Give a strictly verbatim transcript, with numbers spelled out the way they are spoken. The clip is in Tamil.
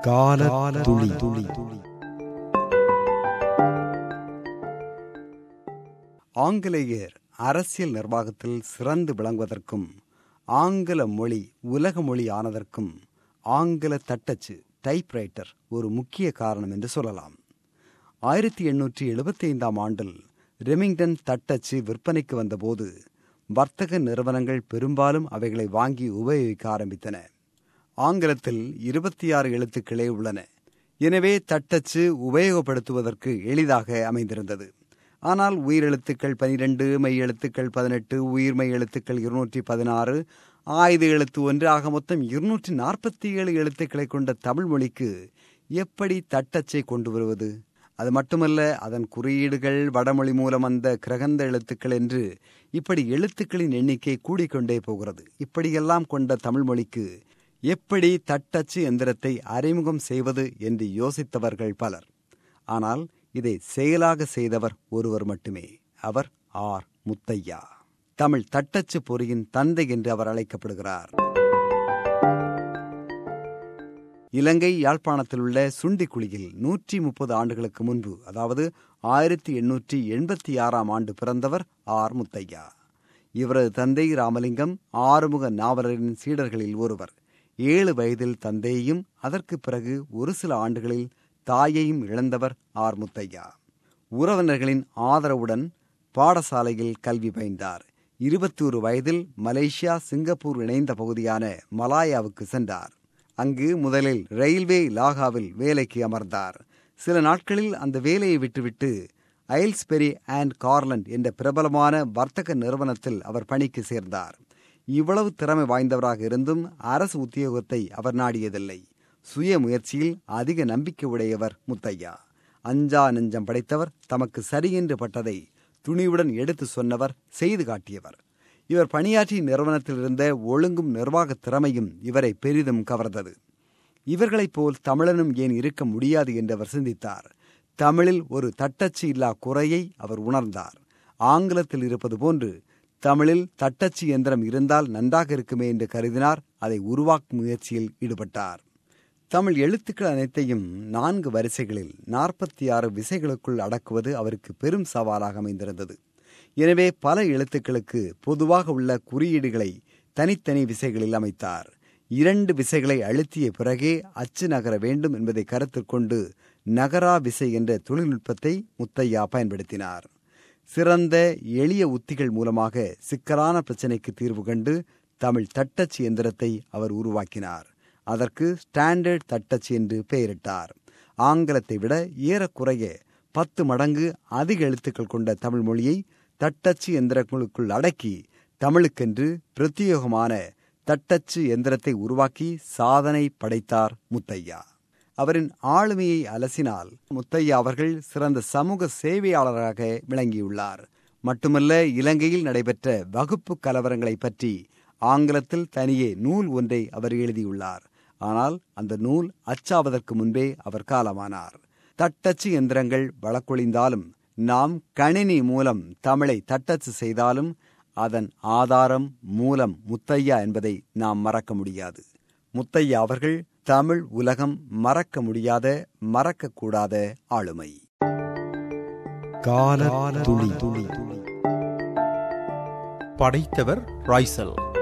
கால துளி துளி ஆங்கிலேயர் அரசியல் நிர்வாகத்தில் சிறந்து விளங்குவதற்கும் ஆங்கில மொழி உலக மொழி ஆனதற்கும் ஆங்கில தட்டச்சு டைப்ரைட்டர் ஒரு முக்கிய காரணம் என்று சொல்லலாம். ஆயிரத்தி எண்ணூற்றி எழுபத்தி ஐந்தாம் ஆண்டில் ரெமிங்டன் தட்டச்சு விற்பனைக்கு வந்தபோது வர்த்தக நிறுவனங்கள் பெரும்பாலும் அவைகளை வாங்கி உபயோகிக்க ஆரம்பித்தன. ஆங்கிலத்தில் இருபத்தி ஆறு எழுத்துக்களே உள்ளன. எனவே தட்டச்சு உபயோகப்படுத்துவதற்கு எளிதாக அமைந்திருந்தது. ஆனால் உயிரெழுத்துக்கள் பனிரெண்டு, மெய் எழுத்துக்கள் பதினெட்டு, உயிர்மெய் எழுத்துக்கள் இருநூற்றி பதினாறு, ஆயுத எழுத்து ஒன்று ஆக மொத்தம் இருநூற்றி நாற்பத்தி ஏழு எழுத்துக்களை கொண்ட தமிழ் மொழிக்கு எப்படி தட்டச்சை கொண்டு வருவது? அது மட்டுமல்ல, அதன் குறியீடுகள் வடமொழி மூலம் அந்த கிரகந்த எழுத்துக்கள் என்று இப்படி எழுத்துக்களின் எண்ணிக்கை கூடிக்கொண்டே போகிறது. இப்படியெல்லாம் கொண்ட தமிழ் மொழிக்கு எப்படி தட்டச்சு எந்திரத்தை அறிமுகம் செய்வது என்று யோசித்தவர்கள் பலர். ஆனால் இதை செயலாக செய்தவர் ஒருவர் மட்டுமே. அவர் ஆர் முத்தையா. தமிழ் தட்டச்சு பொறியின் தந்தை என்று அவர் அழைக்கப்படுகிறார். இலங்கை யாழ்ப்பாணத்தில் உள்ள சுண்டிக்குழியில் நூற்றி முப்பது ஆண்டுகளுக்கு முன்பு, அதாவது ஆயிரத்தி எண்ணூற்றி எண்பத்தி ஆறாம் ஆண்டு பிறந்தவர் ஆர் முத்தையா. இவரது தந்தை ராமலிங்கம் ஆறுமுக நாவலரின் சீடர்களில் ஒருவர். ஏழு வயதில் தந்தையையும் அதற்கு பிறகு ஒரு சில ஆண்டுகளில் தாயையும் இழந்தவர் ஆர் முத்தையா. உறவினர்களின் ஆதரவுடன் பாடசாலையில் கல்வி பயின்றார். இருபத்தி ஒரு வயதில் மலேசியா சிங்கப்பூர் இணைந்த பகுதியான மலாயாவுக்கு சென்றார். அங்கு முதலில் ரயில்வே லாகாவில் வேலைக்கு அமர்ந்தார். சில நாட்களில் அந்த வேலையை விட்டுவிட்டு ஐல்ஸ்பெரி அண்ட் கார்லண்ட் என்ற பிரபலமான வர்த்தக நிறுவனத்தில் அவர் பணிக்கு சேர்ந்தார். இவ்வளவு திறமை வாய்ந்தவராக இருந்தும் அரசு உத்தியோகத்தை அவர் நாடியதில்லை. சுய முயற்சியில் அதிக நம்பிக்கை உடையவர் முத்தையா. அஞ்சா நெஞ்சம் படைத்தவர். தமக்கு சரியென்று பட்டதை துணிவுடன் எடுத்து சொன்னவர், செய்து காட்டியவர். இவர் பணியாற்றிய நிறுவனத்தில் இருந்த ஒழுங்கும் நிர்வாக திறமையும் இவரை பெரிதும் கவர்ந்தது. இவர்களைப் போல் தமிழனும் ஏன் இருக்க முடியாது என்று அவர் சிந்தித்தார். தமிழில் ஒரு தட்டச்சு இல்லா குறையை அவர் உணர்ந்தார். ஆங்கிலத்தில் இருப்பது போன்று தமிழில் தட்டச்சு எந்திரம் இருந்தால் நன்றாக இருக்குமே என்று கருதினார். அதை உருவாக்கும் முயற்சியில் ஈடுபட்டார். தமிழ் எழுத்துக்கள் அனைத்தையும் நான்கு வரிசைகளில் நாற்பத்தி ஆறு விசைகளுக்குள் அடக்குவது அவருக்கு பெரும் சவாலாக அமைந்திருந்தது. எனவே பல எழுத்துக்களுக்கு பொதுவாக உள்ள குறியீடுகளை தனித்தனி விசைகளில் அமைத்தார். இரண்டு விசைகளை அழுத்திய பிறகே அச்சு நகர வேண்டும் என்பதை கருத்தில் கொண்டு நகரா விசை என்ற தொழில்நுட்பத்தை முத்தையா பயன்படுத்தினார். சிறந்த எளிய உத்திகள் மூலமாக சிக்கலான பிரச்சினைக்கு தீர்வு கண்டு தமிழ் தட்டச்சு எந்திரத்தை அவர் உருவாக்கினார். அதற்கு ஸ்டாண்டர்ட் தட்டச்சு என்று பெயரிட்டார். ஆங்கிலத்தை விட ஏறக்குறைய பத்து மடங்கு அதிக எழுத்துக்கள் கொண்ட தமிழ் மொழியை தட்டச்சு எந்திரங்களுக்குள் அடக்கி தமிழுக்கென்று பிரத்யேகமான தட்டச்சு எந்திரத்தை உருவாக்கி சாதனை படைத்தார் முத்தையா. அவரின் ஆளுமையை அலசினால் முத்தையா அவர்கள் சிறந்த சமூக சேவையாளராக விளங்கியுள்ளார். மட்டுமல்ல, இலங்கையில் நடைபெற்ற வகுப்பு கலவரங்களை பற்றி ஆங்கிலத்தில் தனியே நூல் ஒன்றை அவர் எழுதியுள்ளார். ஆனால் அந்த நூல் அச்சாவதற்கு முன்பே அவர் காலமானார். தட்டச்சு எந்திரங்கள் வழக்கொழிந்தாலும் நாம் கணினி மூலம் தமிழை தட்டச்சு செய்தாலும் அதன் ஆதாரம் மூலம் முத்தையா என்பதை நாம் மறக்க முடியாது. முத்தையா அவர்கள் தமிழ் உலகம் மறக்க முடியாத மறக்கக்கூடாத ஆளுமை. கால துளி துளி. படைத்தவர் ராய்சல்.